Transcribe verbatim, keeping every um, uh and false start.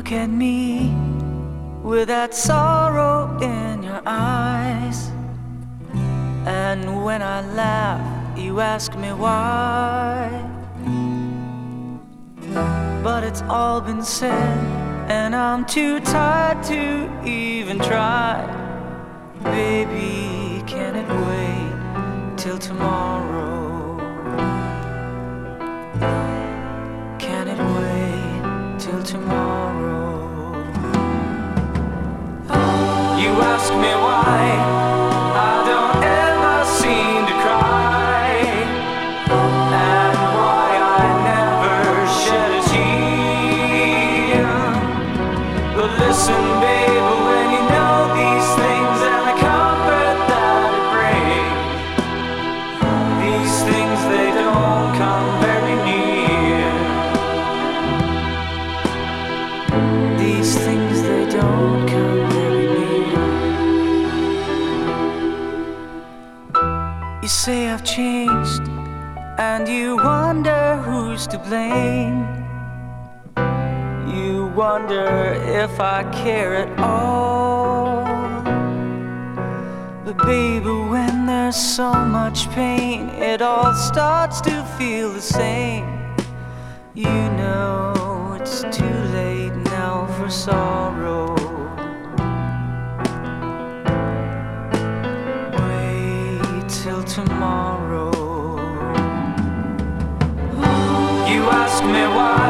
look at me with that sorrow in your eyes, and when I laugh, you ask me why. But it's all been said, and I'm too tired to even try. Baby, can it wait till tomorrow? Can it wait till tomorrow? You ask me why I don't ever seem to cry, and why I never shed a tear. But listen, baby, when you know these things and the comfort that it brings, these things, they don't come very near. These things, they don't come very near. You say I've changed, and you wonder who's to blame. You wonder if I care at all. But baby, when there's so much pain, it all starts to feel the same. You know it's too late now for sorrow. Wait till tomorrow. You ask me why